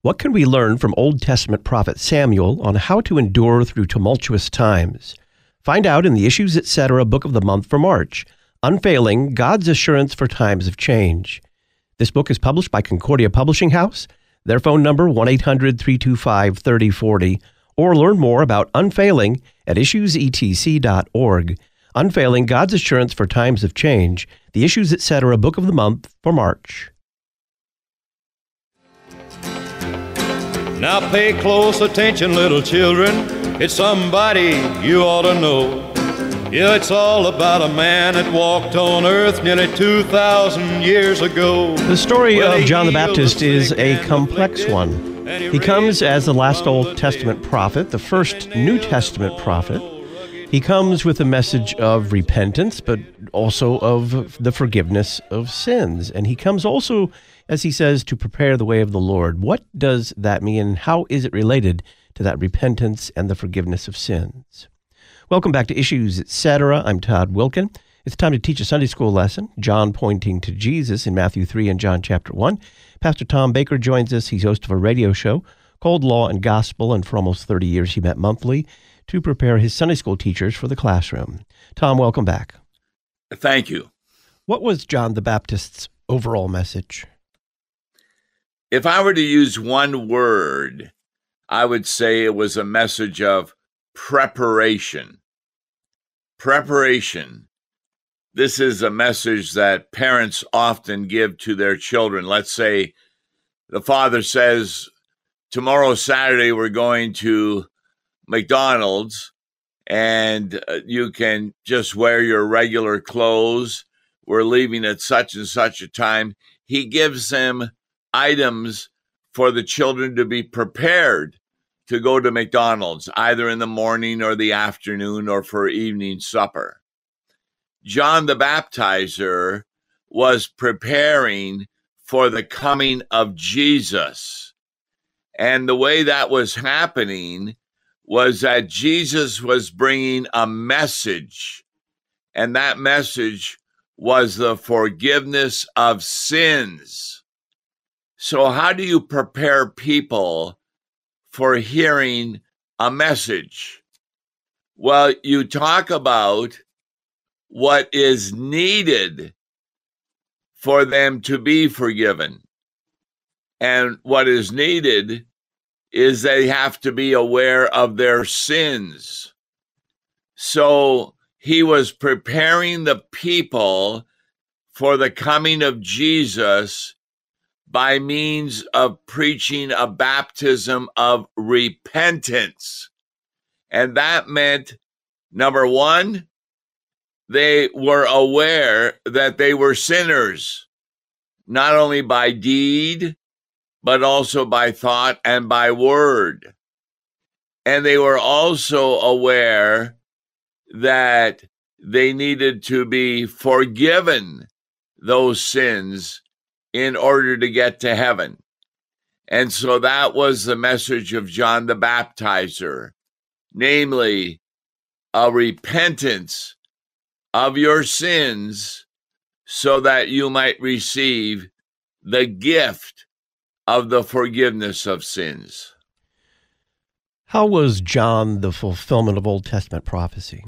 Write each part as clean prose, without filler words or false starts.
What can we learn from Old Testament prophet Samuel on how to endure through tumultuous times? Find out in the Issues Etc. Book of the Month for March, Unfailing, God's Assurance for Times of Change. This book is published by Concordia Publishing House. Their phone number, 1-800-325-3040, or learn more about Unfailing at issuesetc.org. Unfailing, God's Assurance for Times of Change, the Issues Etc. Book of the Month for March. Now pay close attention, little children. It's somebody you ought to know. Yeah, it's all about a man that walked on earth nearly 2,000 years ago. The story of John the Baptist is a complex one. He comes as the last Old Testament prophet, the first New Testament prophet. He comes with a message of repentance, but also of the forgiveness of sins. And he comes also, as he says, to prepare the way of the Lord. What does that mean? How is it related to that repentance and the forgiveness of sins? Welcome back to Issues Etc. I'm Todd Wilkin. It's time to teach a Sunday school lesson, John pointing to Jesus in Matthew 3 and John chapter 1. Pastor Tom Baker joins us. He's host of a radio show called Law and Gospel, and for almost 30 years he met monthly to prepare his Sunday school teachers for the classroom. Tom, welcome back. Thank you. What was John the Baptist's overall message? If I were to use one word, I would say it was a message of preparation. Preparation. This is a message that parents often give to their children. Let's say the father says, tomorrow, Saturday, we're going to McDonald's, and you can just wear your regular clothes. We're leaving at such and such a time. He gives them items for the children to be prepared to go to McDonald's, either in the morning or the afternoon or for evening supper. John the Baptizer was preparing for the coming of Jesus. And the way that was happening was that Jesus was bringing a message, and that message was the forgiveness of sins. So how do you prepare people for hearing a message? Well, you talk about what is needed for them to be forgiven. And what is needed is they have to be aware of their sins. So he was preparing the people for the coming of Jesus by means of preaching a baptism of repentance. And that meant, number one, they were aware that they were sinners, not only by deed, but also by thought and by word. And they were also aware that they needed to be forgiven those sins in order to get to heaven. And so that was the message of John the Baptizer, namely a repentance of your sins so that you might receive the gift of the forgiveness of sins. How was John the fulfillment of Old Testament prophecy?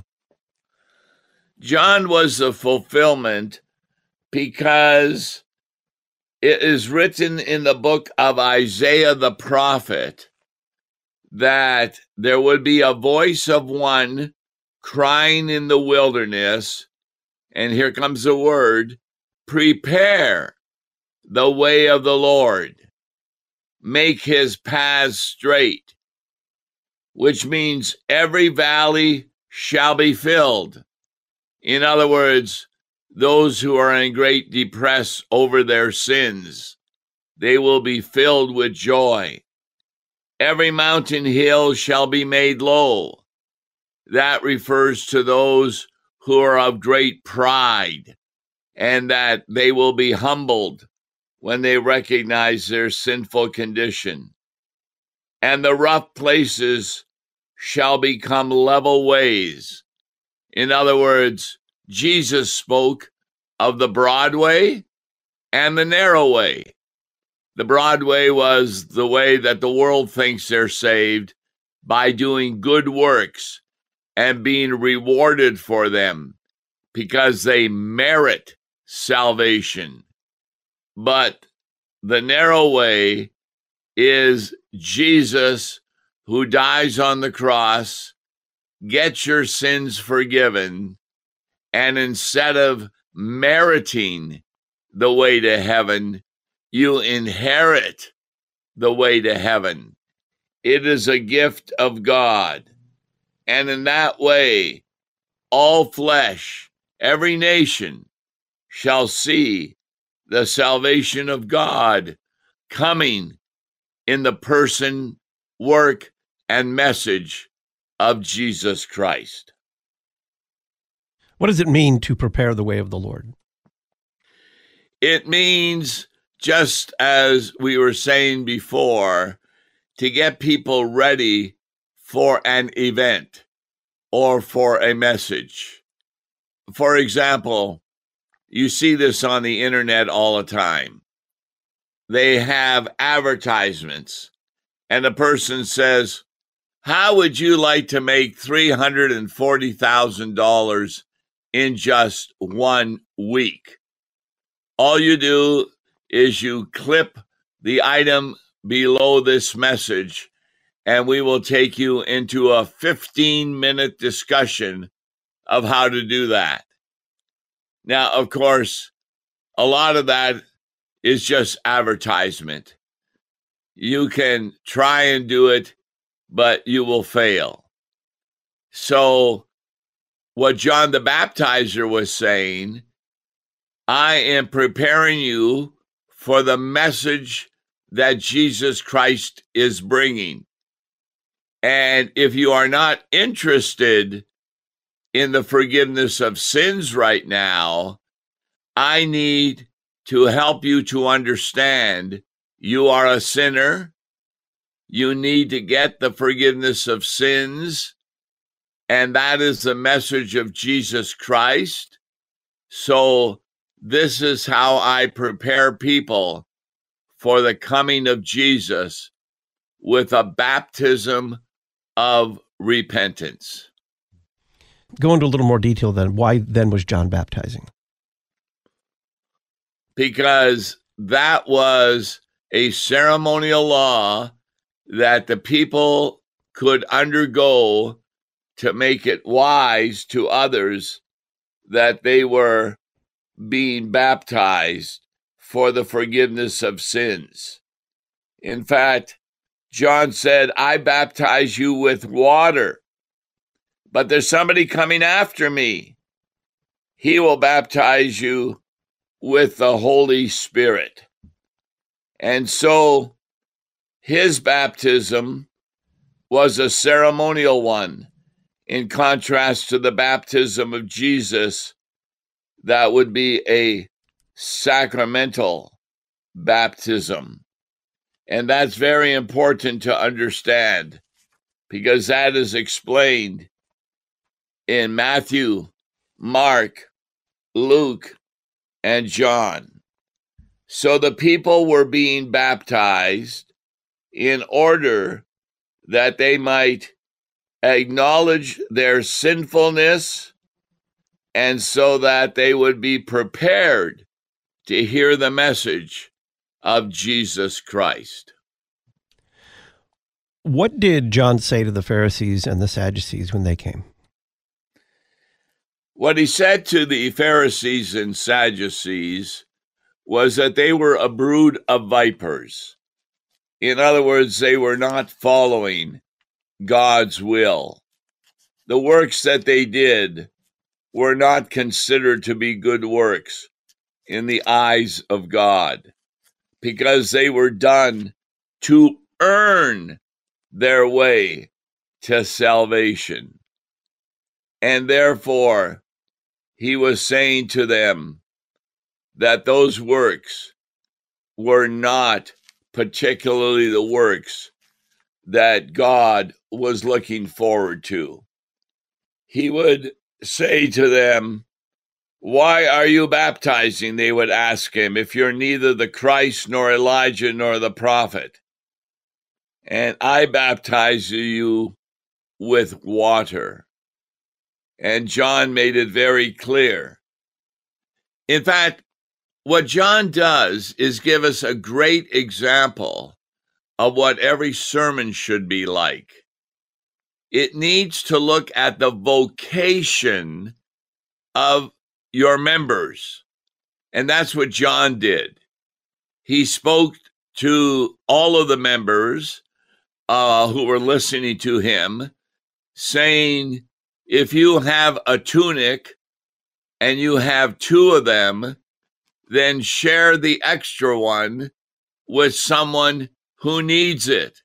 John was the fulfillment because it is written in the book of Isaiah the prophet that there would be a voice of one crying in the wilderness, and here comes the word, prepare the way of the Lord, make his paths straight, which means every valley shall be filled. In other words, those who are in great distress over their sins, they will be filled with joy. Every mountain hill shall be made low. That refers to those who are of great pride, and that they will be humbled when they recognize their sinful condition. And the rough places shall become level ways. In other words, Jesus spoke of the broad way and the narrow way. The broad way was the way that the world thinks they're saved, by doing good works and being rewarded for them because they merit salvation. But the narrow way is Jesus, who dies on the cross, gets your sins forgiven, and instead of meriting the way to heaven, you inherit the way to heaven. It is a gift of God. And in that way, all flesh, every nation, shall see the salvation of God coming in the person, work, and message of Jesus Christ. What does it mean to prepare the way of the Lord? It means, just as we were saying before, to get people ready for an event or for a message. For example, you see this on the internet all the time. They have advertisements, and the person says, how would you like to make $340,000 in just 1 week? All you do is you clip the item below this message, and we will take you into a 15-minute discussion of how to do that. Now, of course, a lot of that is just advertisement. You can try and do it, but you will fail. So what John the Baptizer was saying, I am preparing you for the message that Jesus Christ is bringing. And if you are not interested in the forgiveness of sins right now, I need to help you to understand you are a sinner. You need to get the forgiveness of sins, and that is the message of Jesus Christ. So this is how I prepare people for the coming of Jesus, with a baptism of repentance. Go into a little more detail then. Why then was John baptizing? Because that was a ceremonial law that the people could undergo to make it wise to others that they were being baptized for the forgiveness of sins. In fact, John said, I baptize you with water, but there's somebody coming after me. He will baptize you with the Holy Spirit. And so his baptism was a ceremonial one, in contrast to the baptism of Jesus, that would be a sacramental baptism. And that's very important to understand, because that is explained in Matthew, Mark, Luke, and John. So the people were being baptized in order that they might acknowledge their sinfulness, and so that they would be prepared to hear the message of Jesus Christ. What did John say to the Pharisees and the Sadducees when they came? What he said to the Pharisees and Sadducees was that they were a brood of vipers. In other words, they were not following God's will. The works that they did were not considered to be good works in the eyes of God, because they were done to earn their way to salvation. And therefore, he was saying to them that those works were not particularly the works that God was looking forward to. He would say to them Why are you baptizing? They would ask him, if you're neither the Christ nor Elijah nor the prophet. And I baptize you with water. And John made it very clear. In fact, what John does is give us a great example of what every sermon should be like. It needs to look at the vocation of your members. And that's what John did. He spoke to all of the members who were listening to him, saying, if you have a tunic and you have two of them, then share the extra one with someone who needs it.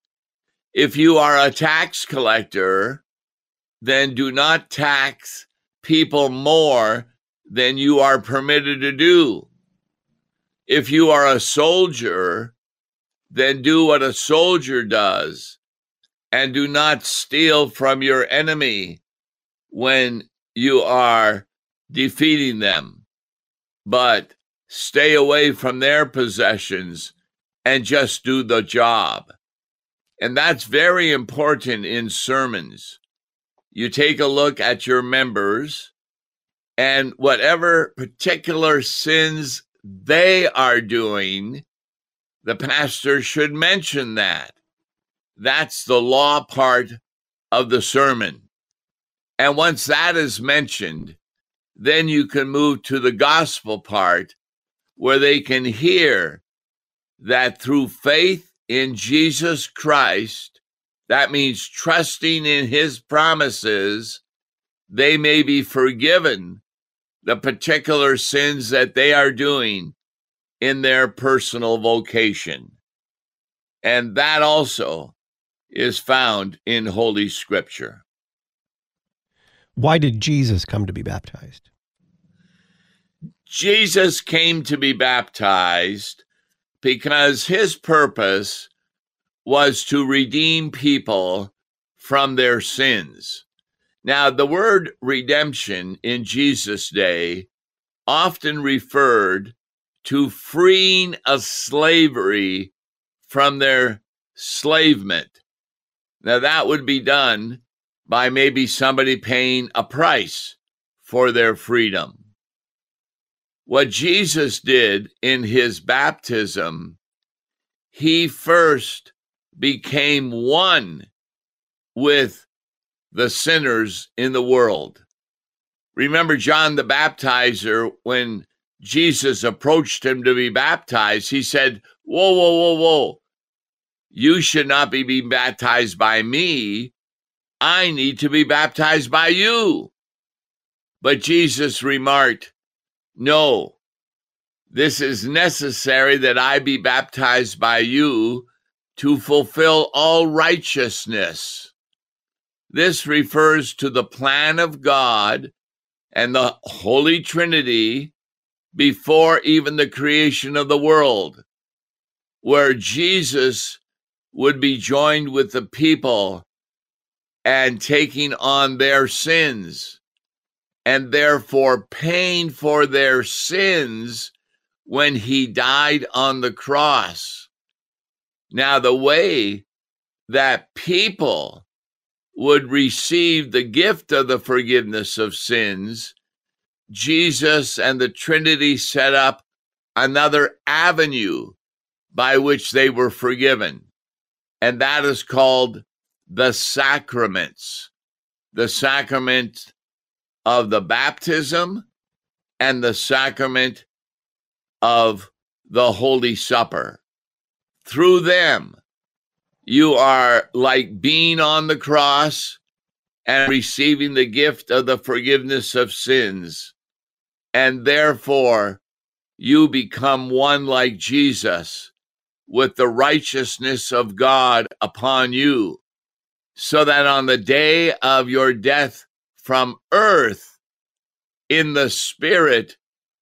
If you are a tax collector, then do not tax people more than you are permitted to do. If you are a soldier, then do what a soldier does, and do not steal from your enemy when you are defeating them, but stay away from their possessions and just do the job. And that's very important in sermons. You take a look at your members, and whatever particular sins they are doing, the pastor should mention that. That's the law part of the sermon. And once that is mentioned, then you can move to the gospel part, where they can hear that through faith in Jesus Christ, that means trusting in his promises, they may be forgiven the particular sins that they are doing in their personal vocation. And that also is found in Holy Scripture. Why did Jesus come to be baptized? Jesus came to be baptized because his purpose was to redeem people from their sins. Now, the word redemption in Jesus' day often referred to freeing a slavery from their slavement. Now, that would be done by maybe somebody paying a price for their freedom. What Jesus did in his baptism, he first became one with the sinners in the world. Remember John the Baptizer, when Jesus approached him to be baptized, he said, whoa, whoa, whoa, whoa. You should not be being baptized by me. I need to be baptized by you. But Jesus remarked, no, this is necessary that I be baptized by you to fulfill all righteousness. This refers to the plan of God and the Holy Trinity before even the creation of the world, where Jesus would be joined with the people and taking on their sins, and therefore paying for their sins when he died on the cross. Now, the way that people would receive the gift of the forgiveness of sins, Jesus and the Trinity set up another avenue by which they were forgiven, and that is called the sacraments. The sacrament of the baptism and the sacrament of the Holy Supper. Through them, you are like being on the cross and receiving the gift of the forgiveness of sins. And therefore, you become one like Jesus with the righteousness of God upon you, so that on the day of your death from earth, in the spirit,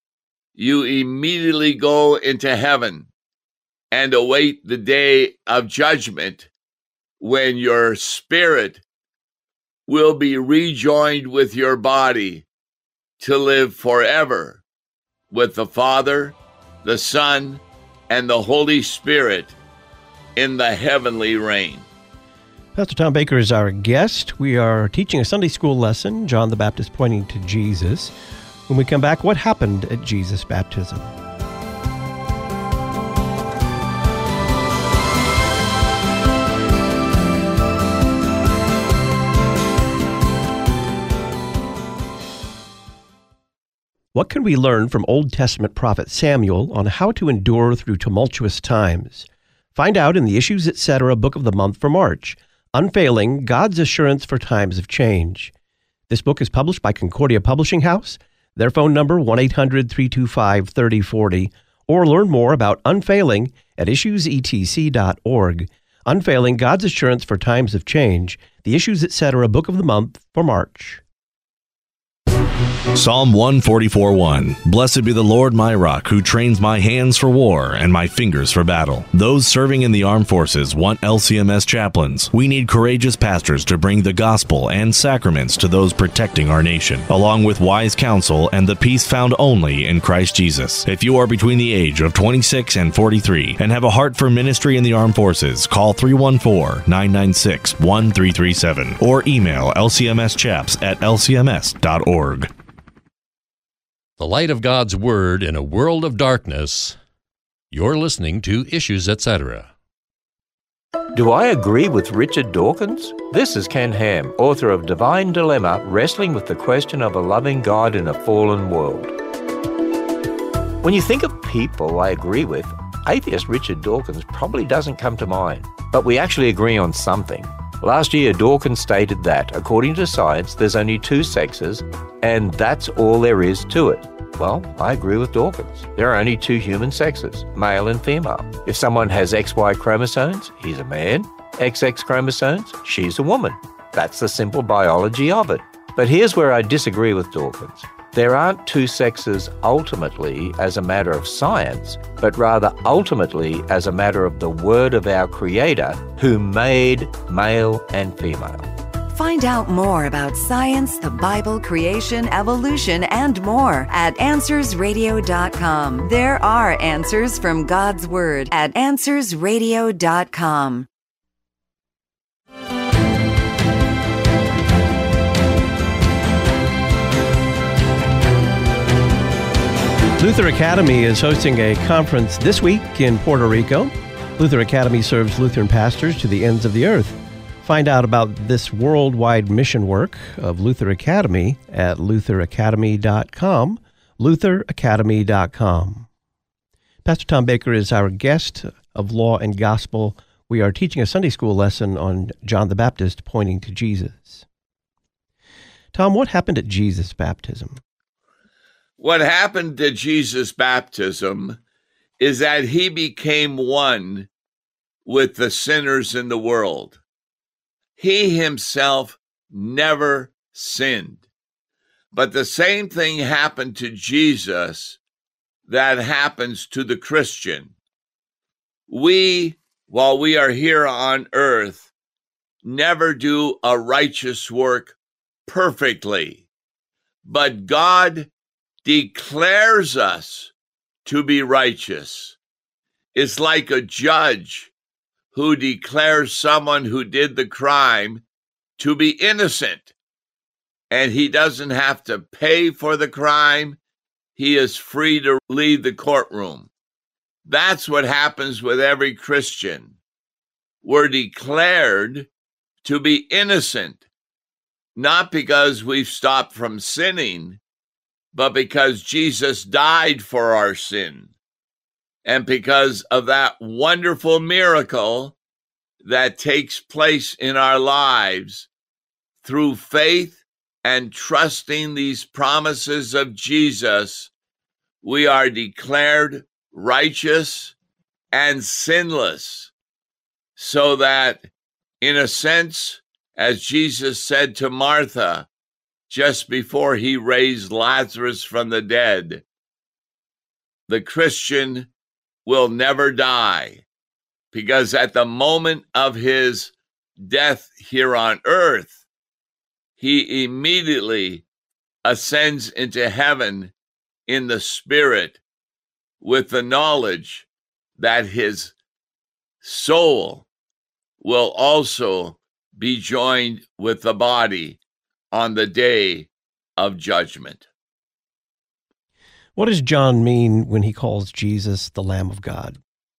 you immediately go into heaven and await the day of judgment, when your spirit will be rejoined with your body to live forever with the Father, the Son, and the Holy Spirit in the heavenly reign. Pastor Tom Baker is our guest. We are teaching a Sunday school lesson, John the Baptist pointing to Jesus. When we come back, what happened at Jesus' baptism? What can we learn from Old Testament prophet Samuel on how to endure through tumultuous times? Find out in the Issues Etc. Book of the Month for March, Unfailing, God's Assurance for Times of Change. This book is published by Concordia Publishing House. Their phone number, 1-800-325-3040, or learn more about Unfailing at issuesetc.org. Unfailing, God's Assurance for Times of Change, the Issues Etc. Book of the Month for March. Psalm 144:1. Blessed be the Lord my rock, who trains my hands for war and my fingers for battle. Those serving in the armed forces want LCMS chaplains. We need courageous pastors to bring the gospel and sacraments to those protecting our nation, along with wise counsel and the peace found only in Christ Jesus. If you are between the age of 26 and 43 and have a heart for ministry in the armed forces, call 314-996-1337 or email lcmschaps@lcms.org. The light of God's Word in a world of darkness. You're listening to Issues Etc. Do I agree with Richard Dawkins? This is Ken Ham, author of Divine Dilemma, Wrestling with the Question of a Loving God in a Fallen World. When you think of people I agree with, atheist Richard Dawkins probably doesn't come to mind. But we actually agree on something. Last year, Dawkins stated that, according to science, there's only two sexes, and that's all there is to it. Well, I agree with Dawkins. There are only two human sexes, male and female. If someone has XY chromosomes, he's a man. XX chromosomes, she's a woman. That's the simple biology of it. But here's where I disagree with Dawkins. There aren't two sexes ultimately as a matter of science, but rather ultimately as a matter of the word of our Creator, who made male and female. Find out more about science, the Bible, creation, evolution, and more at AnswersRadio.com. There are answers from God's Word at AnswersRadio.com. Luther Academy is hosting a conference this week in Puerto Rico. Luther Academy serves Lutheran pastors to the ends of the earth. Find out about this worldwide mission work of Luther Academy at lutheracademy.com, lutheracademy.com. Pastor Tom Baker is our guest of Law and Gospel. We are teaching a Sunday school lesson on John the Baptist pointing to Jesus. Tom, what happened at Jesus' baptism? What happened to Jesus' baptism is that he became one with the sinners in the world. He himself never sinned. But the same thing happened to Jesus that happens to the Christian. We, while we are here on earth, never do a righteous work perfectly. But God declares us to be righteous. It's like a judge who declares someone who did the crime to be innocent, and he doesn't have to pay for the crime. He is free to leave the courtroom. That's what happens with every Christian. We're declared to be innocent, not because we've stopped from sinning, but because Jesus died for our sin. And because of that wonderful miracle that takes place in our lives through faith and trusting these promises of Jesus, we are declared righteous and sinless. So that, in a sense, as Jesus said to Martha just before he raised Lazarus from the dead, the Christian will never die, because at the moment of his death here on earth, he immediately ascends into heaven in the spirit with the knowledge that his soul will also be joined with the body on the day of judgment. What does John mean when he calls Jesus the Lamb of God?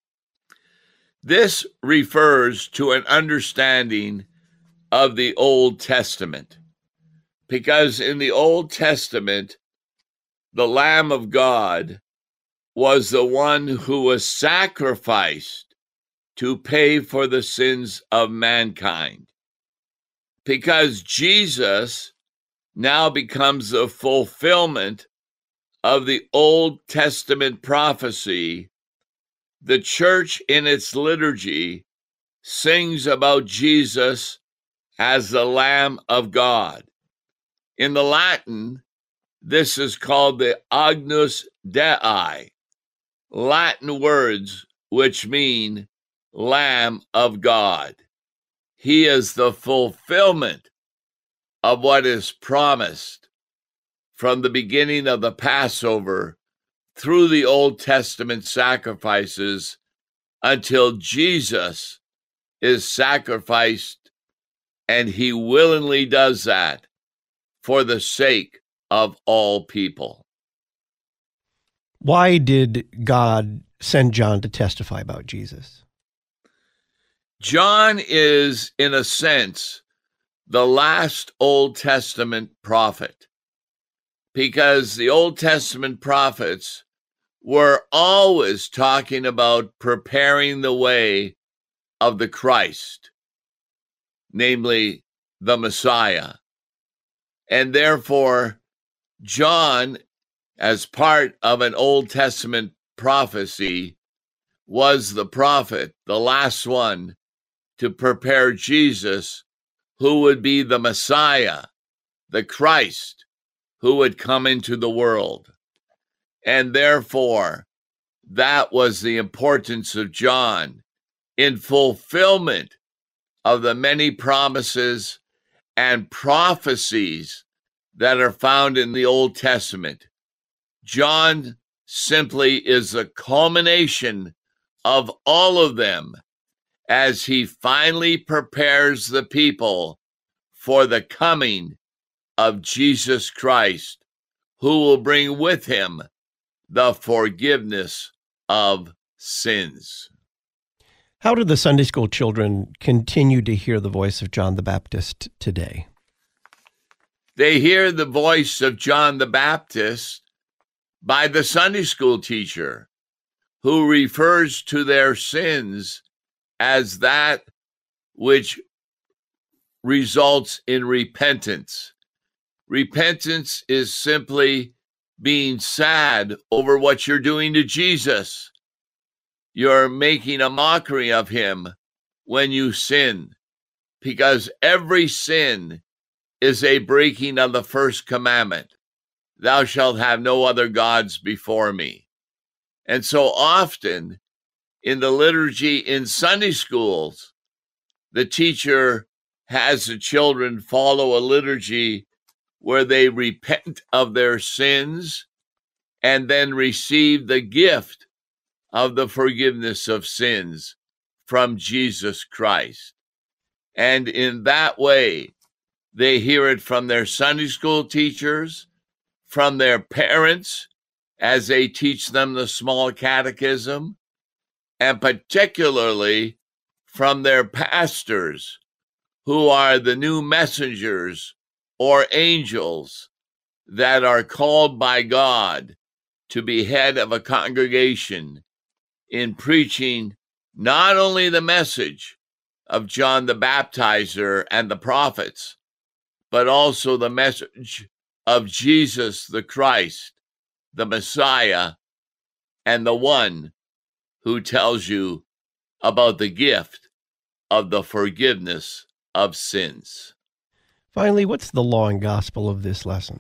This refers to an understanding of the Old Testament, because in the Old Testament, the Lamb of God was the one who was sacrificed to pay for the sins of mankind. Because Jesus now becomes the fulfillment of the Old Testament prophecy, the church in its liturgy sings about Jesus as the Lamb of God. In the Latin, this is called the Agnus Dei, Latin words which mean Lamb of God. He is the fulfillment of what is promised from the beginning of the Passover through the Old Testament sacrifices until Jesus is sacrificed, and he willingly does that for the sake of all people. Why did God send John to testify about Jesus? John is, in a sense, the last Old Testament prophet, because the Old Testament prophets were always talking about preparing the way of the Christ, namely the Messiah. And therefore, John, as part of an Old Testament prophecy, was the prophet, the last one, to prepare Jesus, who would be the Messiah, the Christ, who would come into the world. And therefore, that was the importance of John in fulfillment of the many promises and prophecies that are found in the Old Testament. John simply is the culmination of all of them as he finally prepares the people for the coming of Jesus Christ, who will bring with him the forgiveness of sins. How do the Sunday school children continue to hear the voice of John the Baptist today? They hear the voice of John the Baptist by the Sunday school teacher, who refers to their sins as that which results in repentance. Repentance is simply being sad over what you're doing to Jesus. You're making a mockery of him when you sin, because every sin is a breaking of the first commandment. Thou shalt have no other gods before me. And so often in the liturgy in Sunday schools, the teacher has the children follow a liturgy where they repent of their sins and then receive the gift of the forgiveness of sins from Jesus Christ. And in that way, they hear it from their Sunday school teachers, from their parents as they teach them the small catechism, and particularly from their pastors, who are the new messengers or angels that are called by God to be head of a congregation in preaching not only the message of John the Baptizer and the prophets, but also the message of Jesus the Christ, the Messiah, and the one who tells you about the gift of the forgiveness of sins. Finally, what's the law and gospel of this lesson?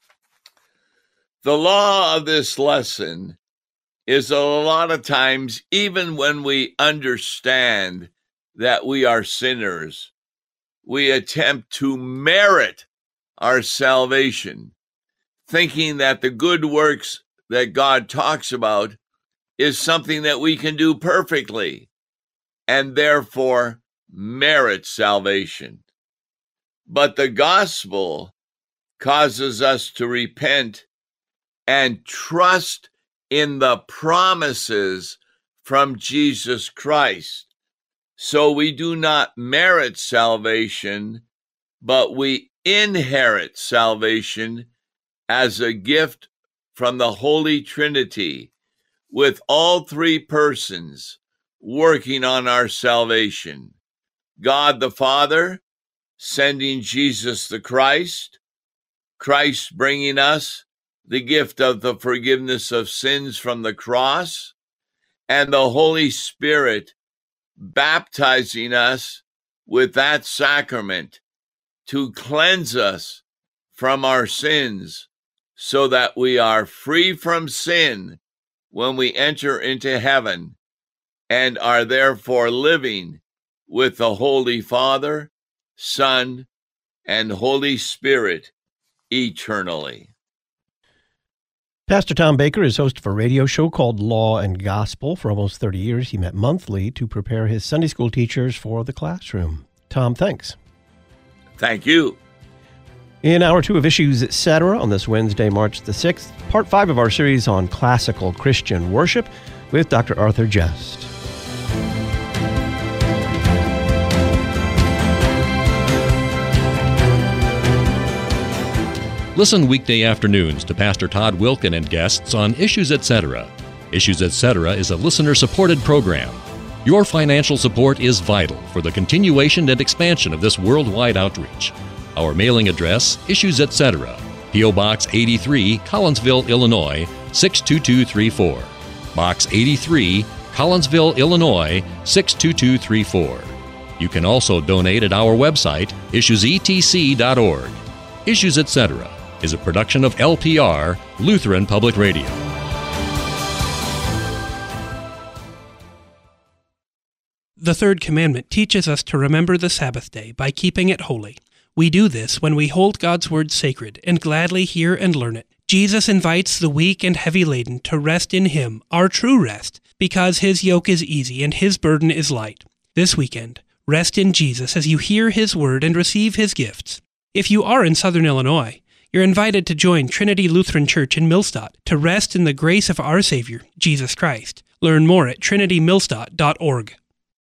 The law of this lesson is a lot of times, even when we understand that we are sinners, we attempt to merit our salvation. thinking that the good works that God talks about is something that we can do perfectly and therefore merit salvation. But the gospel causes us to repent and trust in the promises from Jesus Christ. So we do not merit salvation, but we inherit salvation as a gift from the Holy Trinity, with all three persons working on our salvation. God the Father sending Jesus the Christ, Christ bringing us the gift of the forgiveness of sins from the cross, and the Holy Spirit baptizing us with that sacrament to cleanse us from our sins so that we are free from sin when we enter into heaven and are therefore living with the Holy Father, Son, and Holy Spirit eternally. Pastor Tom Baker is host of a radio show called Law and Gospel. For almost 30 years, he met monthly to prepare his Sunday school teachers for the classroom. Tom, thanks. Thank you. In Hour 2 of Issues, Etc. on this Wednesday, March the 6th, Part 5 of our series on classical Christian worship with Dr. Arthur Jest. Listen weekday afternoons to Pastor Todd Wilkin and guests on Issues Etc. Issues Etc. is a listener-supported program. Your financial support is vital for the continuation and expansion of this worldwide outreach. Our mailing address, Issues Etc., P.O. Box 83, Collinsville, Illinois, 62234. Box 83, Collinsville, Illinois, 62234. You can also donate at our website, issuesetc.org. Issues Etc. is a production of LPR, Lutheran Public Radio. The third commandment teaches us to remember the Sabbath day by keeping it holy. We do this when we hold God's word sacred and gladly hear and learn it. Jesus invites the weak and heavy laden to rest in Him, our true rest, because His yoke is easy and His burden is light. This weekend, rest in Jesus as you hear His word and receive His gifts. If you are in Southern Illinois, you're invited to join Trinity Lutheran Church in Millstadt to rest in the grace of our Savior, Jesus Christ. Learn more at trinitymillstadt.org.